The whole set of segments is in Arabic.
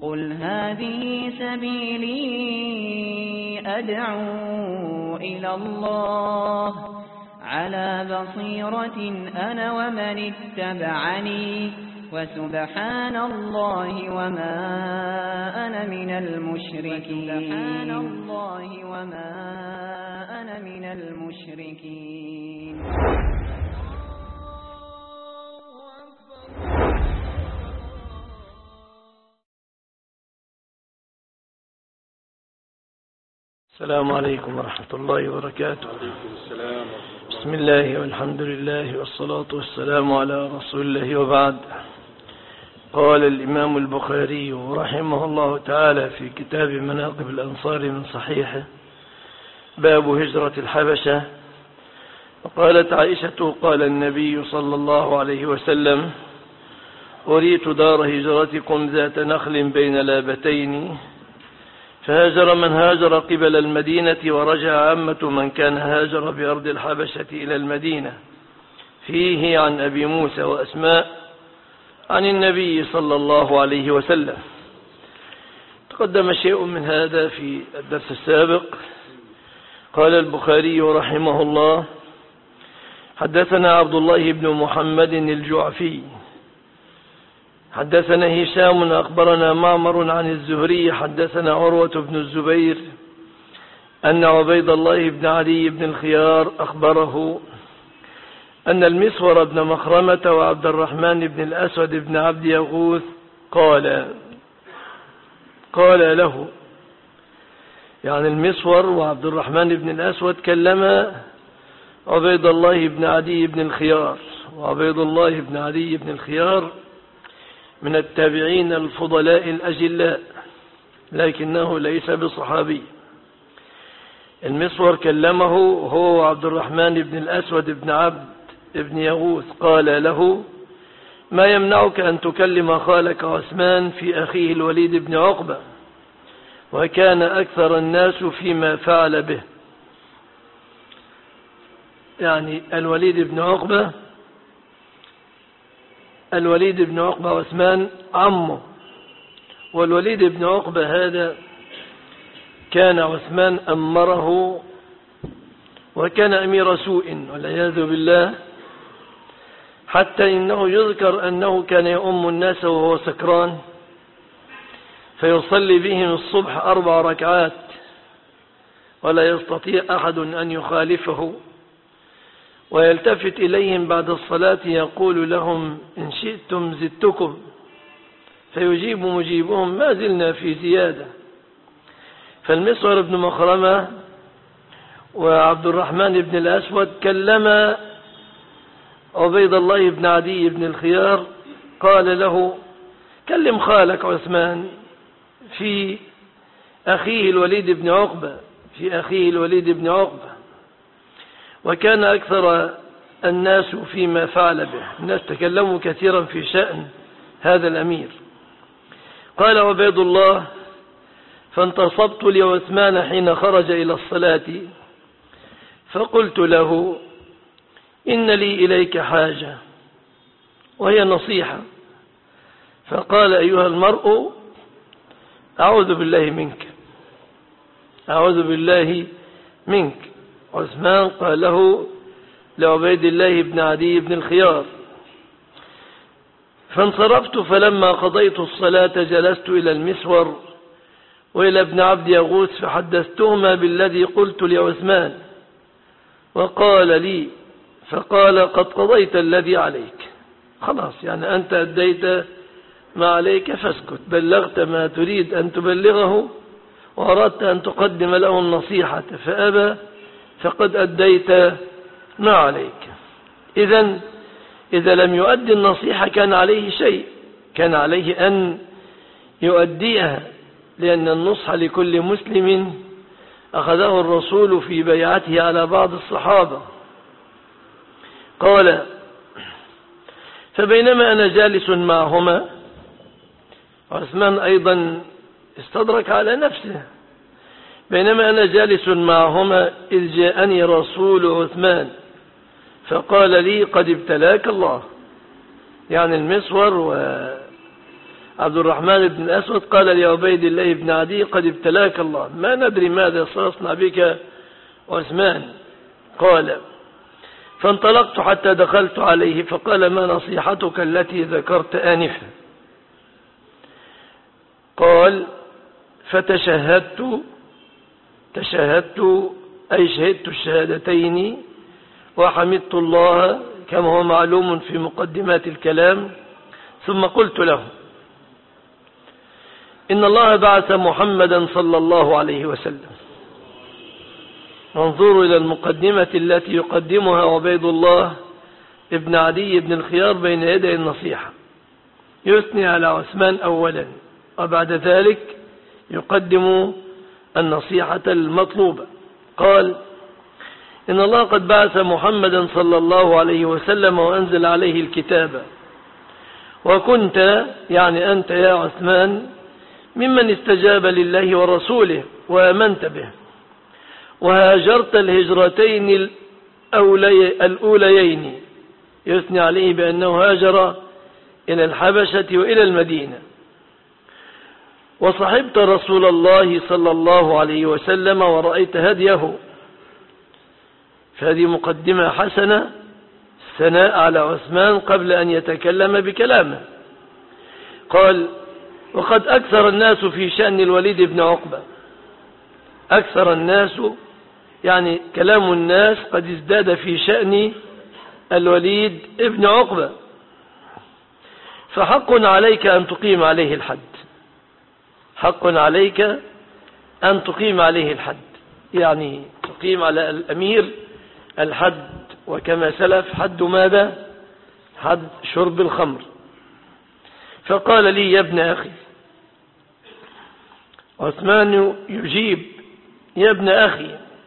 قل هذه سبيلي أدعو إلى الله على بصيرة أنا ومن اتبعني وسبحان الله وما أنا من المشركين. السلام عليكم ورحمة الله وبركاته. بسم الله والحمد لله والصلاة والسلام على رسول الله وبعد. قال الإمام البخاري رحمه الله تعالى في كتاب مناقب الأنصار من صحيحه: باب هجرة الحبشة. وقالت عائشة: قال النبي صلى الله عليه وسلم: أريت دار هجرتكم ذات نخل بين لابتين، فهاجر من هاجر قبل المدينة ورجع عامة من كان هاجر بأرض الحبشة إلى المدينة. فيه عن أبي موسى وأسماء عن النبي صلى الله عليه وسلم. تقدم شيء من هذا في الدرس السابق. قال البخاري رحمه الله: حدثنا عبد الله بن محمد الجعفي حدثنا هشام أخبرنا معمر عن الزهري حدثنا عروة بن الزبير أن عبيد الله بن علي بن الخيار أخبره أن المسور بن مخرمة وعبد الرحمن بن الأسود بن عبد يغوث قال له، يعني المسور وعبد الرحمن بن الأسود كلم عبيد الله بن علي بن الخيار، وعبيد الله بن علي بن الخيار من التابعين الفضلاء الأجلاء لكنه ليس بصحابي. المسور كلمه هو عبد الرحمن بن الأسود بن عبد بن يغوث، قال له: ما يمنعك أن تكلم خالك عثمان في أخيه الوليد بن عقبة، وكان أكثر الناس فيما فعل به. يعني الوليد بن عقبة عثمان عمه، والوليد بن عقبة هذا كان عثمان أمره وكان أمير سوء والعياذ بالله، حتى إنه يذكر أنه كان يؤم الناس وهو سكران فيصلي بهم الصبح 4 ركعات ولا يستطيع أحد أن يخالفه، ويلتفت إليهم بعد الصلاة يقول لهم: إن شئتم زدتكم، فيجيب مجيبهم: ما زلنا في زيادة. فالمسور بن مخرمة وعبد الرحمن بن الأسود كلم عبيد الله بن عدي بن الخيار، قال له: كلم خالك عثمان في أخيه الوليد بن عقبة، وكان أكثر الناس فيما فعل به. الناس تكلموا كثيرا في شأن هذا الأمير. قال عبيد الله: فانتصبت لعثمان حين خرج إلى الصلاة فقلت له: إن لي إليك حاجة وهي نصيحة. فقال: أيها المرء، أعوذ بالله منك. عثمان قال له لعبيد الله بن عدي بن الخيار: فانصرفت، فلما قضيت الصلاة جلست إلى المسور وإلى ابن عبد يغوث فحدثتهما بالذي قلت لعثمان، وقال لي: فقال: قد قضيت الذي عليك، خلاص، يعني أنت أديت ما عليك فاسكت، بلغت ما تريد أن تبلغه وأردت أن تقدم له النصيحة فأبى، فقد أديت ما عليك. إذا لم يؤدي النصيحة كان عليه شيء، كان عليه أن يؤديها، لأن النصح لكل مسلم أخذه الرسول في بيعته على بعض الصحابة. قال: فبينما أنا جالس معهما، عثمان أيضا استدرك على نفسه، بينما أنا جالس معهما إذ جاءني رسول عثمان فقال لي: قد ابتلاك الله. يعني المسور عبد الرحمن بن الأسود قال لعبيد الله بن عدي قد ابتلاك الله، ما ندري ماذا سيصنع بك عثمان. قال فانطلقت حتى دخلت عليه فقال ما نصيحتك التي ذكرت آنفا؟ قال فتشهدت أي شهدت الشهادتين وحمدت الله كما هو معلوم في مقدمات الكلام، ثم قلت له إن الله بعث محمدا صلى الله عليه وسلم. وانظروا إلى المقدمة التي يقدمها عبيد الله ابن عدي بن الخيار بين يدي النصيحة، يثني على عثمان أولا وبعد ذلك يقدم النصيحة المطلوبة. قال إن الله قد بعث محمدا صلى الله عليه وسلم وأنزل عليه الكتاب، وكنت يعني أنت يا عثمان ممن استجاب لله ورسوله وآمنت به، وهاجرت الهجرتين الأوليين، يثني عليه بأنه هاجر إلى الحبشة وإلى المدينة، وصحبت رسول الله صلى الله عليه وسلم ورأيت هديه. فهذه مقدمة حسنة ثناء على عثمان قبل أن يتكلم بكلامه. قال وقد أكثر الناس في شأن الوليد بن عقبة، أكثر الناس يعني كلام الناس قد ازداد في شأن الوليد بن عقبة، فحق عليك أن تقيم عليه الحد، حق عليك أن تقيم عليه الحد، يعني تقيم على الأمير الحد، وكما سلف حد ماذا؟ حد شرب الخمر. فقال لي يا ابن أخي، عثمان يجيب يا ابن أخي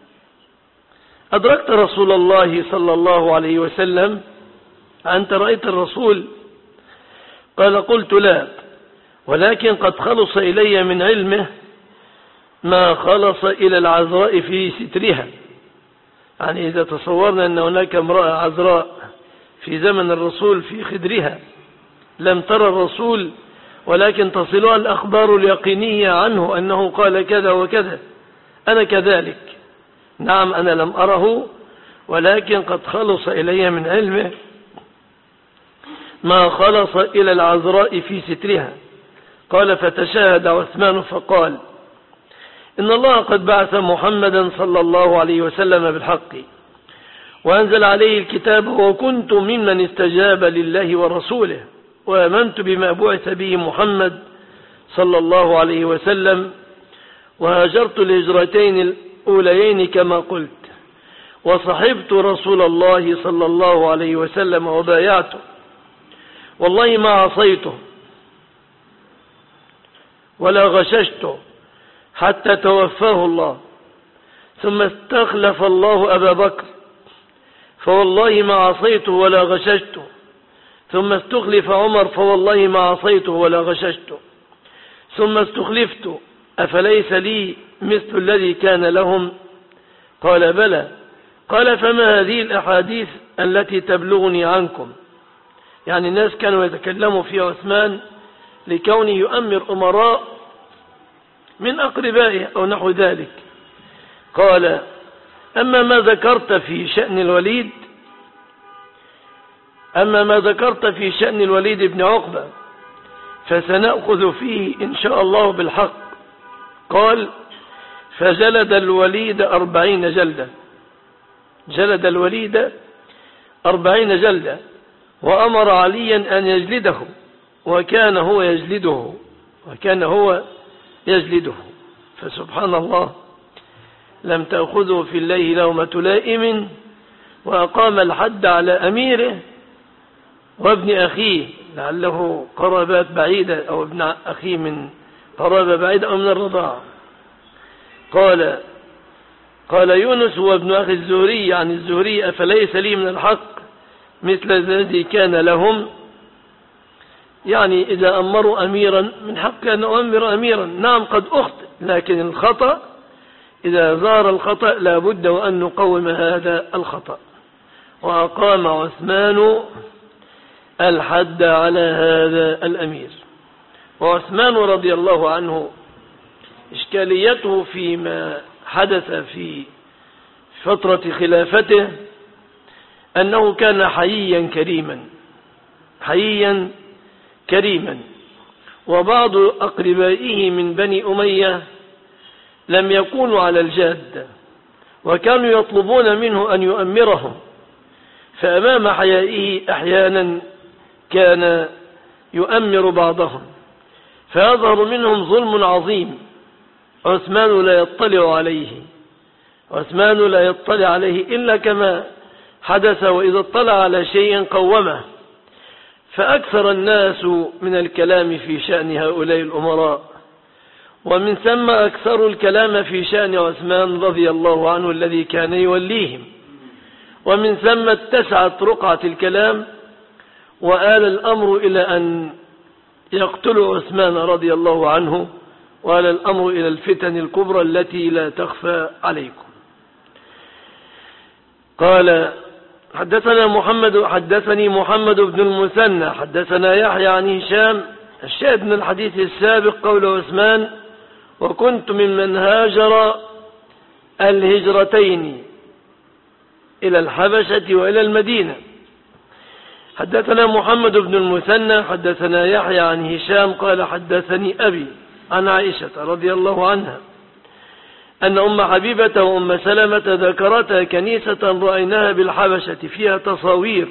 أدركت رسول الله صلى الله عليه وسلم؟ أنت رأيت الرسول؟ قال قلت لا، ولكن قد خلص إلي من علمه ما خلص إلى العذراء في سترها. يعني إذا تصورنا أن هناك امرأة عذراء في زمن الرسول في خدرها لم ترى الرسول، ولكن تصلها الأخبار اليقينية عنه أنه قال كذا وكذا، أنا كذلك، نعم أنا لم أره، ولكن قد خلص إلي من علمه ما خلص إلى العذراء في سترها. قال فتشاهد عثمان فقال إن الله قد بعث محمدا صلى الله عليه وسلم بالحق وأنزل عليه الكتاب، وكنت ممن استجاب لله ورسوله وآمنت بما بعث به محمد صلى الله عليه وسلم، وهاجرت الهجرتين الأوليين كما قلت، وصحبت رسول الله صلى الله عليه وسلم وبايعته، والله ما عصيته ولا غششته حتى توفاه الله، ثم استخلف الله أبا بكر فوالله ما عصيته ولا غششته، ثم استخلف عمر فوالله ما عصيته ولا غششته، ثم استخلفت أفليس لي مثل الذي كان لهم؟ قال بلى. قال فما هذه الأحاديث التي تبلغني عنكم؟ يعني الناس كانوا يتكلموا في عثمان لكونه يؤمر أمراء من أقربائه أو نحو ذلك. قال أما ما ذكرت في شأن الوليد، أما ما ذكرت في شأن الوليد بن عقبة فسنأخذ فيه إن شاء الله بالحق. قال فجلد الوليد 40 جلدة، جلد الوليد 40 جلدة، وأمر عليا أن يجلده، وكان هو يجلده، وكان هو يجلده. فسبحان الله لم تأخذه في الله لومة لائم، وأقام الحد على أميره وابن أخيه، لعله قرابات بعيدة أو ابن أخيه من قرابة بعيدة أو من الرضاعة. قال يونس هو ابن أخي الزهري عن الزهري أفليس لي من الحق مثل الذي كان لهم؟ يعني إذا أمروا أميرا من حق أن أؤمر أميرا، نعم قد أخطئ، لكن الخطأ إذا ظهر الخطأ لا بد وأن نقوم هذا الخطأ. وأقام عثمان الحد على هذا الأمير. وعثمان رضي الله عنه إشكاليته فيما حدث في فترة خلافته أنه كان حييا كريما، وبعض أقربائه من بني أمية لم يكونوا على الجادة، وكانوا يطلبون منه أن يؤمرهم، فأمام حيائه أحيانا كان يؤمر بعضهم، فيظهر منهم ظلم عظيم عثمان لا يطلع عليه إلا كما حدث، وإذا اطلع على شيء قومه. فأكثر الناس من الكلام في شأن هؤلاء الأمراء، ومن ثم أكثر الكلام في شأن عثمان رضي الله عنه الذي كان يوليهم، ومن ثم اتسعت رقعة الكلام وآل الأمر إلى أن يقتلوا عثمان رضي الله عنه، وآل الأمر إلى الفتن الكبرى التي لا تخفى عليكم. قال حدثني محمد بن المثنى حدثنا يحيى عن هشام. الشاهد من الحديث السابق قول عثمان: وكنت ممن هاجر الهجرتين إلى الحبشة وإلى المدينة. حدثنا محمد بن المثنى حدثنا يحيى عن هشام قال حدثني أبي عن عائشة رضي الله عنها أن أم حبيبة وأم سلمة ذكرتا كنيسة رأيناها بالحبشة فيها تصاوير،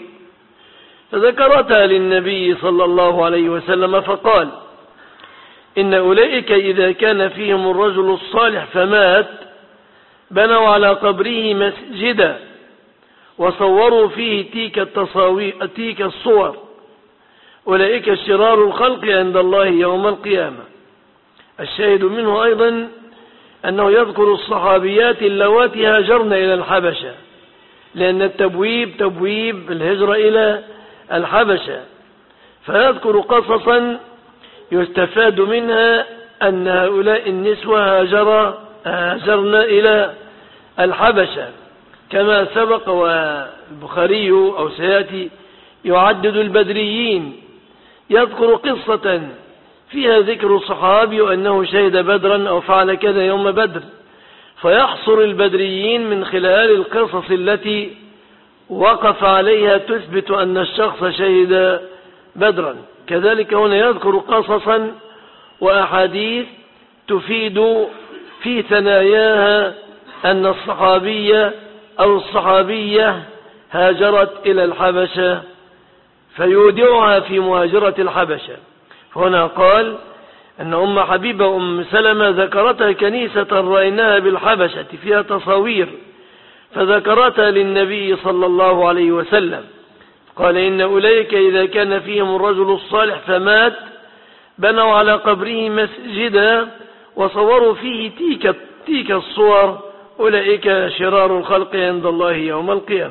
فذكرتها للنبي صلى الله عليه وسلم فقال: إن أولئك إذا كان فيهم الرجل الصالح فمات بنوا على قبره مسجدا وصوروا فيه تلك الصور، أولئك شرار الخلق عند الله يوم القيامة. الشاهد منه أيضا أنه يذكر الصحابيات اللواتي هاجرن إلى الحبشة، لأن التبويب تبويب الهجرة إلى الحبشة، فيذكر قصصا يستفاد منها أن هؤلاء النسوة هاجرن إلى الحبشة، كما سبق والبخاري أو سيأتي يعدد البدريين، يذكر قصة فيها ذكر الصحابي وأنه شهد بدرا أو فعل كذا يوم بدر، فيحصر البدريين من خلال القصص التي وقف عليها تثبت أن الشخص شهد بدرا. كذلك هنا يذكر قصصا وأحاديث تفيد في ثناياها أن الصحابية أو الصحابية هاجرت إلى الحبشة، فيودعها في مهاجرة الحبشة. هنا قال أن أم حبيبة وأم سلمة ذكرتها كنيسة رأيناها بالحبشة فيها تصاوير، فذكرتها للنبي صلى الله عليه وسلم. قال: إن أولئك إذا كان فيهم الرجل الصالح فمات بنوا على قبره مسجدا وصوروا فيه تلك الصور، أولئك شرار الخلق عند الله يوم القيامة.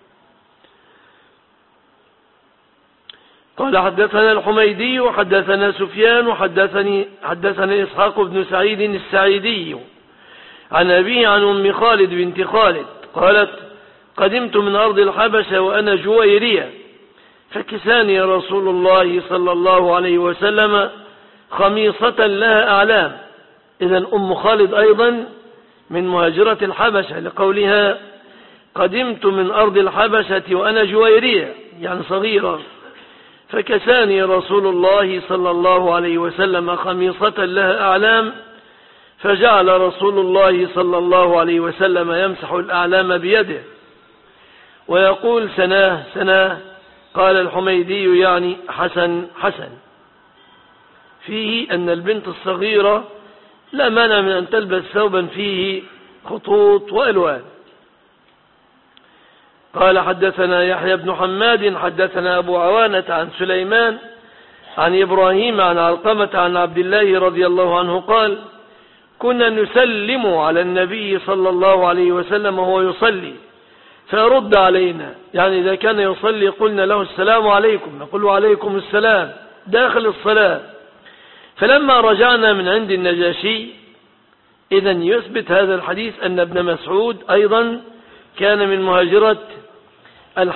قال: حدثنا الحميدي وحدثنا سفيان حدثني إسحاق بن سعيد السعيدي عن أبيه عن أم خالد بنت خالد قالت: قدمت من أرض الحبشة وأنا جويرية، فكساني رسول الله صلى الله عليه وسلم خميصة لها أعلام. إذن أم خالد أيضا من مهاجرة الحبشة، لقولها: قدمت من أرض الحبشة وأنا جويرية، يعني صغيرة، فكساني رسول الله صلى الله عليه وسلم خميصة لها أعلام، فجعل رسول الله صلى الله عليه وسلم يمسح الأعلام بيده ويقول: سناه سناه. قال الحميدي: يعني حسن حسن. فيه أن البنت الصغيرة لا مانع من أن تلبس ثوبا فيه خطوط وألوان. قال: حدثنا يحيى بن حماد حدثنا أبو عوانة عن سليمان عن إبراهيم عن علقمة عن عبد الله رضي الله عنه قال: كنا نسلم على النبي صلى الله عليه وسلم وهو يصلي فيرد علينا، يعني إذا كان يصلي قلنا له: السلام عليكم، نقول: عليكم السلام، داخل الصلاة. فلما رجعنا من عند النجاشي، إذن يثبت هذا الحديث أن ابن مسعود أيضا كان من مهاجرة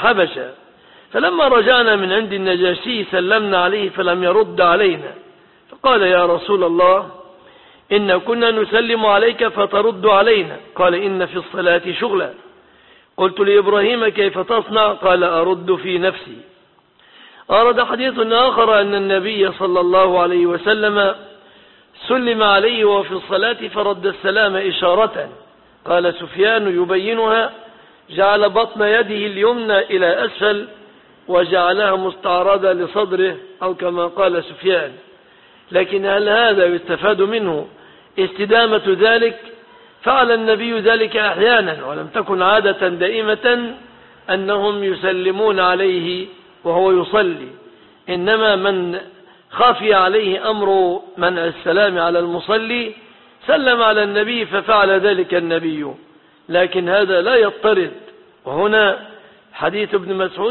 الحبشة. فلما رجعنا من عند النجاشي سلمنا عليه فلم يرد علينا، فقال يا رسول الله إن كنا نسلم عليك فترد علينا. قال إن في الصلاة شغلا. قلت لإبراهيم كيف تصنع؟ قال أرد في نفسي. أورد حديث آخر أن النبي صلى الله عليه وسلم سلم عليه وفي الصلاة فرد السلام إشارة. قال سفيان يبينها: جعل بطن يده اليمنى إلى أسفل وجعلها مستعرضة لصدره، أو كما قال سفيان. لكن هل هذا يستفاد منه استدامة ذلك؟ فعل النبي ذلك أحيانا، ولم تكن عادة دائمة أنهم يسلمون عليه وهو يصلي، إنما من خفي عليه أمر منع السلام على المصلي سلم على النبي ففعل ذلك النبي، لكن هذا لا يضطرد. وهنا حديث ابن مسعود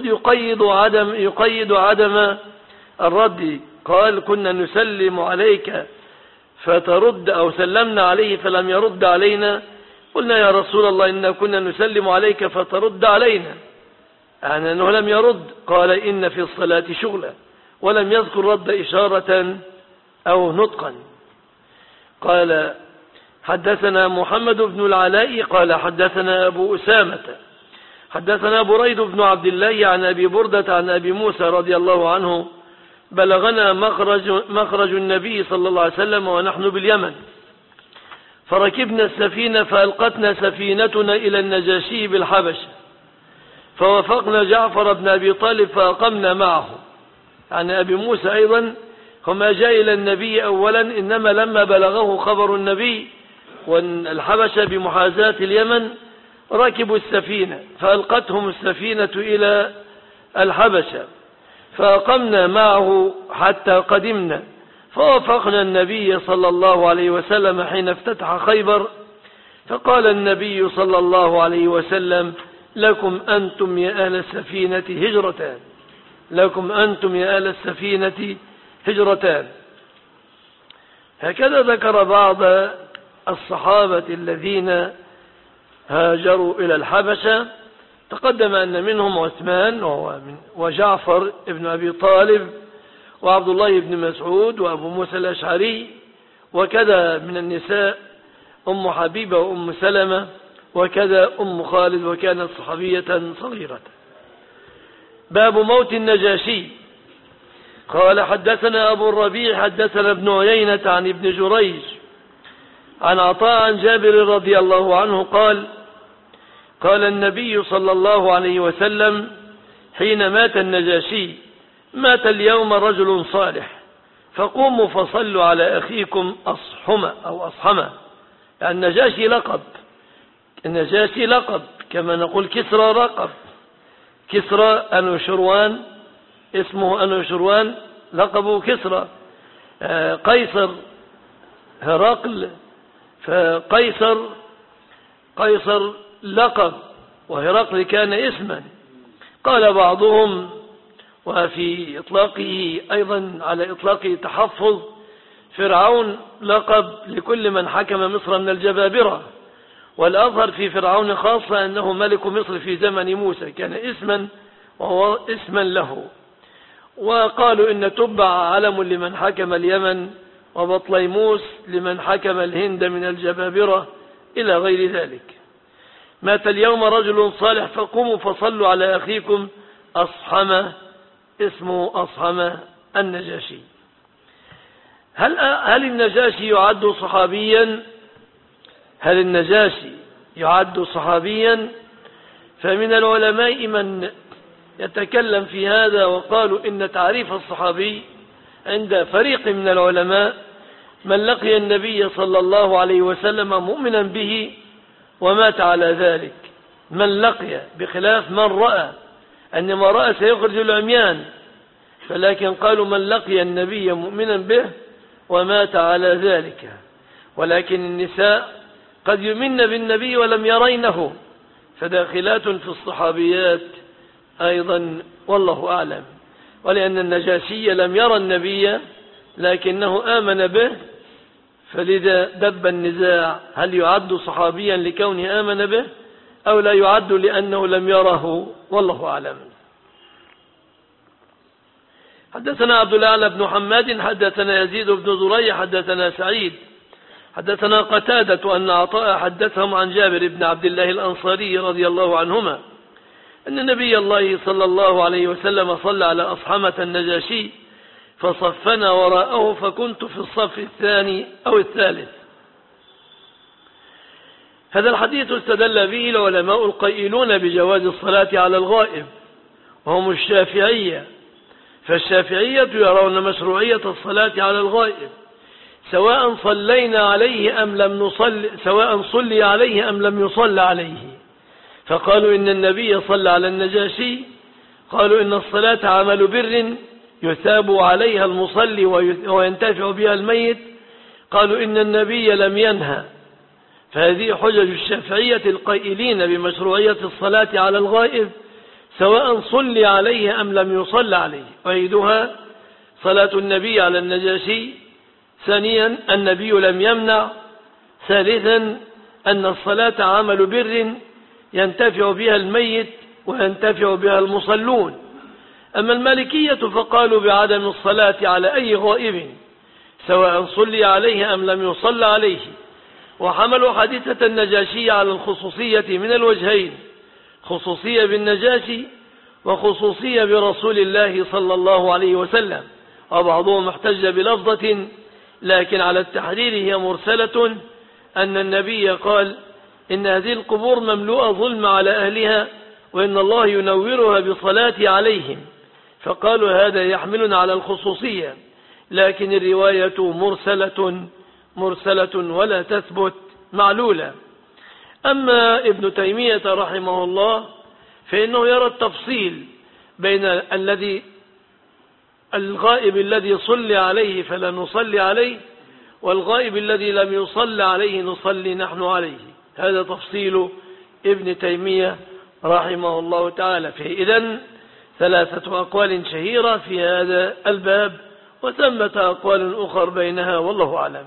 يقيد عدم الرد. قال كنا نسلم عليك فترد، أو سلمنا عليه فلم يرد علينا. قلنا يا رسول الله إن كنا نسلم عليك فترد علينا، يعني أنه لم يرد. قال إن في الصلاة شغلا، ولم يذكر رد إشارة أو نطقا. قال حدثنا محمد بن العلاء قال حدثنا أبو أسامة حدثنا بريد بن عبد الله عن أبي بردة عن أبي موسى رضي الله عنه: بلغنا مخرج النبي صلى الله عليه وسلم ونحن باليمن، فركبنا السفينة فألقتنا سفينتنا إلى النجاشي بالحبشة، فوافقنا جعفر بن أبي طالب فأقمنا معه. يعني أبي موسى أيضا هما جاء إلى النبي أولا، إنما لما بلغه خبر النبي والحبشة بمحاذاة اليمن ركبوا السفينة، فألقتهم السفينة إلى الحبشة، فأقمنا معه حتى قدمنا، فوافقنا النبي صلى الله عليه وسلم حين افتتح خيبر، فقال النبي صلى الله عليه وسلم: لكم أنتم يا أهل السفينة هجرتان، لكم أنتم يا أهل السفينة هجرتان. هكذا ذكر بعض الصحابة الذين هاجروا إلى الحبشة. تقدم أن منهم عثمان وجعفر ابن أبي طالب وعبد الله بن مسعود وأبو موسى الأشعري، وكذا من النساء أم حبيبة وأم سلمة، وكذا أم خالد وكانت صحابية صغيرة. باب موت النجاشي. قال حدثنا أبو الربيع حدثنا ابن عيينة عن ابن جريج عن عطاء عن جابر رضي الله عنه قال: قال النبي صلى الله عليه وسلم حين مات النجاشي: مات اليوم رجل صالح، فقوموا فصلوا على أخيكم أصحمة أو أصحمة. يعني النجاشي لقب كما نقول كسرى رقب. كسرى أنوشروان اسمه أنوشروان، لقبه كسرى. قيصر هرقل، فقيصر لقب، وهرقل كان اسما. قال بعضهم، وفي إطلاقه أيضا على إطلاقه تحفظ: فرعون لقب لكل من حكم مصر من الجبابرة، والأظهر في فرعون خاصة أنه ملك مصر في زمن موسى، كان اسما وهو اسما له. وقالوا إن تبع علم لمن حكم اليمن، وبطليموس لمن حكم الهند من الجبابرة إلى غير ذلك. مات اليوم رجل صالح فقوموا فصلوا على أخيكم أصحمة، اسمه أصحمة النجاشي. هل النجاشي يعد صحابيا؟ هل النجاشي يعد صحابيا؟ فمن العلماء من يتكلم في هذا، وقالوا إن تعريف الصحابي عند فريق من العلماء من لقي النبي صلى الله عليه وسلم مؤمنا به ومات على ذلك، من لقي، بخلاف من رأى، أن ما رأى سيخرج العميان، فلكن قالوا من لقي النبي مؤمنا به ومات على ذلك. ولكن النساء قد يؤمن بالنبي ولم يرينه، فداخلات في الصحابيات أيضا، والله أعلم. ولأن النجاشي لم يرى النبي لكنه آمن به، فلذا دب النزاع: هل يعد صحابيا لكونه آمن به أو لا يعد لأنه لم يره؟ والله أعلم. حدثنا عبد الأعلى بن حماد حدثنا يزيد بن زريع حدثنا سعيد حدثنا قتادة أن عطاء حدثهم عن جابر بن عبد الله الأنصاري رضي الله عنهما أن نبي الله صلى الله عليه وسلم صلى على أصحمة النجاشي فصفنا وراءه فكنت في الصف الثاني أو الثالث. هذا الحديث استدل به العلماء القائلون بجواز الصلاة على الغائب وهم الشافعية، فالشافعية يرون مشروعية الصلاة على الغائب سواء صلينا عليه أم لم نصلي، سواء صلي عليه أم لم يصلى عليه. فقالوا إن النبي صلى على النجاشي، قالوا إن الصلاة عمل بر يثاب عليها المصلي وينتفع بها الميت، قالوا إن النبي لم ينهى. فهذه حجج الشافعية القائلين بمشروعية الصلاة على الغائب سواء صلي عليه أم لم يصلى عليه. وعيدها صلاة النبي على النجاشي، ثانيا النبي لم يمنع، ثالثا أن الصلاة عمل بر ينتفع بها الميت وينتفع بها المصلون. أما المالكية فقالوا بعدم الصلاة على أي غائب سواء صلي عليه أم لم يصلى عليه، وحملوا حادثة النجاشي على الخصوصية من الوجهين، خصوصية بالنجاشي وخصوصية برسول الله صلى الله عليه وسلم. وبعضهم احتج بلفظة لكن على التحرير هي مرسلة، أن النبي قال إن هذه القبور مملوءة ظلم على أهلها وإن الله ينورها بصلاة عليهم، فقالوا هذا يحملنا على الخصوصية، لكن الرواية مرسلة ولا تثبت معلولة. أما ابن تيمية رحمه الله فإنه يرى التفصيل بين الغائب الذي صلي عليه فلا نصلي عليه والغائب الذي لم يصلى عليه نصلي نحن عليه. هذا تفصيل ابن تيمية رحمه الله تعالى. فإذن ثلاثة أقوال شهيرة في هذا الباب، وثمة أقوال أخر بينها والله أعلم.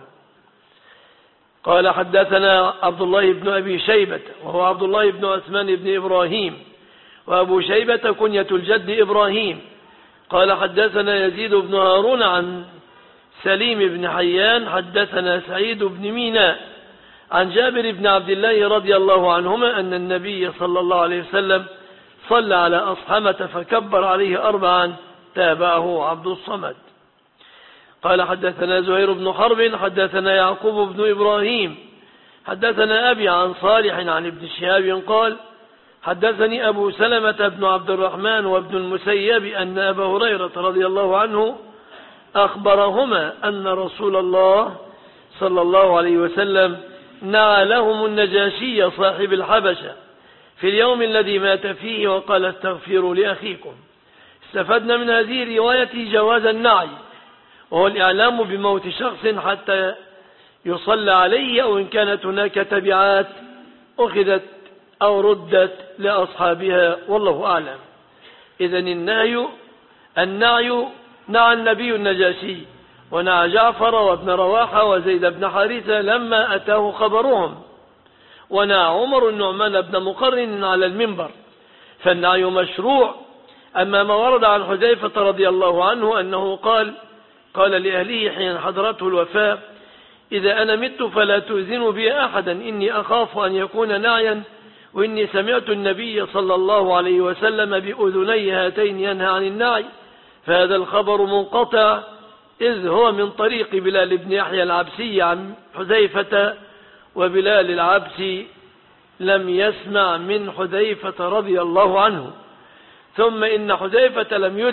قال حدثنا عبد الله بن أبي شيبة وهو عبد الله بن عثمان بن إبراهيم، وأبو شيبة كنية الجد إبراهيم. قال حدثنا يزيد بن هارون عن سليم بن حيان حدثنا سعيد بن ميناء عن جابر بن عبد الله رضي الله عنهما أن النبي صلى الله عليه وسلم صلى على أصحمة فكبر عليه 4 تابعه عبد الصمد. قال حدثنا زهير بن حرب حدثنا يعقوب بن إبراهيم حدثنا أبي عن صالح عن ابن شهاب قال حدثني أبو سلمة بن عبد الرحمن وابن المسيب أن أبا هريرة رضي الله عنه أخبرهما أن رسول الله صلى الله عليه وسلم نعى لهم النجاشي صاحب الحبشة في اليوم الذي مات فيه وقال استغفروا لأخيكم. استفدنا من هذه الرواية جواز النعي، وهو الإعلام بموت شخص حتى يصلى عليه، أو إن كانت هناك تبعات أخذت أو ردت لأصحابها والله أعلم. إذن النعي نعى النبي النجاشي ونعى جعفر وابن رواحة وزيد بن حارثة لما أتاه خبرهم، ونعى عمر النعمان بن مقرن على المنبر، فالنعي مشروع. أما ما ورد عن حذيفة رضي الله عنه أنه قال لأهله حين حضرته الوفاة إذا أنا مت فلا تؤذنوا بي أحدا إني أخاف أن يكون نعيا، وإني سمعت النبي صلى الله عليه وسلم بأذني هاتين ينهى عن النعي. فهذا الخبر منقطع إذ هو من طريق بلال بن يحيى العبسي عن حذيفة، وبلال العبسي لم يسمع من حذيفة رضي الله عنه. ثم إن حذيفة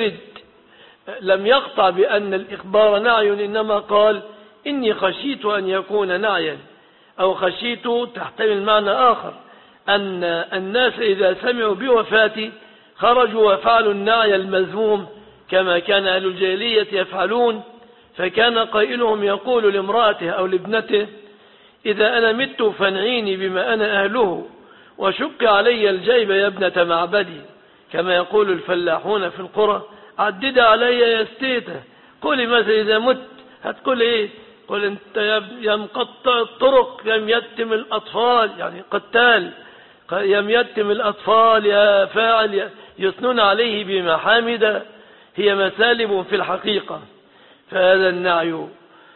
لم يقطع بأن الإخبار نعي، إنما قال إني خشيت أن يكون نعيا، أو خشيت تحتمل معنى آخر، أن الناس إذا سمعوا بوفاتي خرجوا وفعلوا النعي المذموم كما كان أهل الجاهلية يفعلون. فكان قائلهم يقول لامرأته أو لابنته إذا أنا مت فانعيني بما أنا أهله وشق علي الجيب يا ابنة معبدي، كما يقول الفلاحون في القرى عدد علي يا ستيته. قولي مثلا إذا مت هتقول إيه؟ قل أنت يا مقطع الطرق يا ميتم الأطفال، يعني قتال، يا ميتم الأطفال يا فاعل، يثنون عليه بمحامد. هي مسالم في الحقيقة. فهذا النعي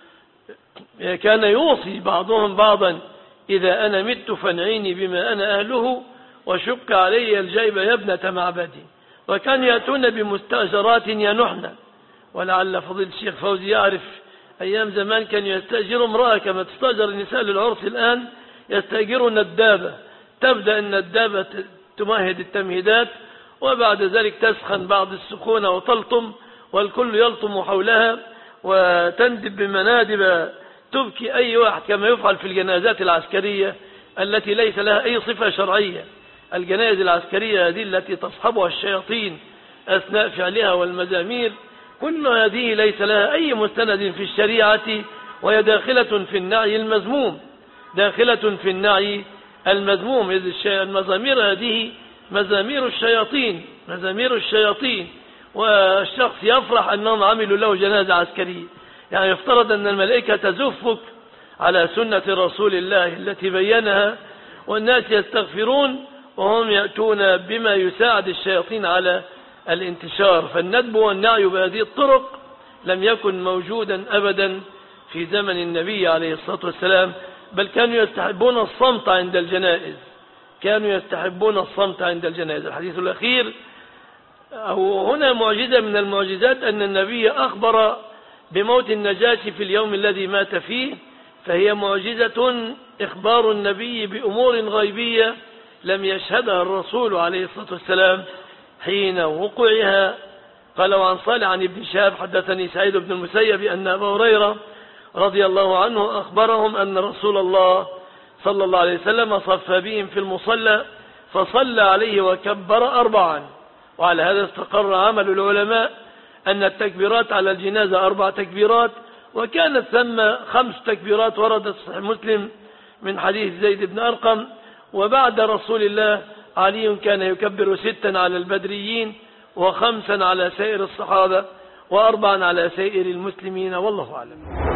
كان يوصي بعضهم بعضا: إذا أنا مت فانعيني بما أنا أهله وشق علي الجيب يا ابنة معبدي. وكانوا يأتون بمستأجرات ينحن. ولعل فضيل الشيخ فوزي يعرف أيام زمان كان يستأجر امرأة كما تستأجر النساء للعرس الآن، يستأجر ندابة، تبدأ الندابة تمهد التمهيدات، وبعد ذلك تسخن بعض السخونة وتلطم، والكل يلطم حولها وتندب بمنادب تبكي أي واحد، كما يفعل في الجنازات العسكرية التي ليس لها أي صفة شرعية. الجنائز العسكرية هذه التي تصحبها الشياطين أثناء فعلها والمزامير، كل هذه ليس لها أي مستند في الشريعة، وهي داخلة في النعي المذموم، داخلة في النعي المذموم. إذ المزامير هذه مزامير الشياطين، مزامير الشياطين، والشخص يفرح أنهم عملوا له جنازة عسكرية. يعني يفترض أن الملائكة تزفك على سنة رسول الله التي بينها، والناس يستغفرون وهم يأتون بما يساعد الشياطين على الانتشار. فالندب والنعي بهذه الطرق لم يكن موجودا أبدا في زمن النبي عليه الصلاة والسلام، بل كانوا يستحبون الصمت عند الجنائز، كانوا يستحبون الصمت عند الجنائز. الحديث الأخير أو هنا معجزة من المعجزات أن النبي أخبر بموت النجاشي في اليوم الذي مات فيه، فهي معجزة إخبار النبي بأمور غيبية لم يشهدها الرسول عليه الصلاة والسلام حين وقوعها. قال: وعن صالح عن ابن شهاب حدثني سعيد بن المسيب أن أبا هريرة رضي الله عنه أخبرهم أن رسول الله صلى الله عليه وسلم صف بهم في المصلى فصلى عليه وكبر 4. وعلى هذا استقر عمل العلماء أن التكبيرات على الجنازة 4 تكبيرات، وكانت ثم 5 تكبيرات وردت صحيح مسلم من حديث زيد بن أرقم. وبعد رسول الله علي كان يكبر 6 على البدريين، و5 على سائر الصحابة، و4 على سائر المسلمين، والله أعلم.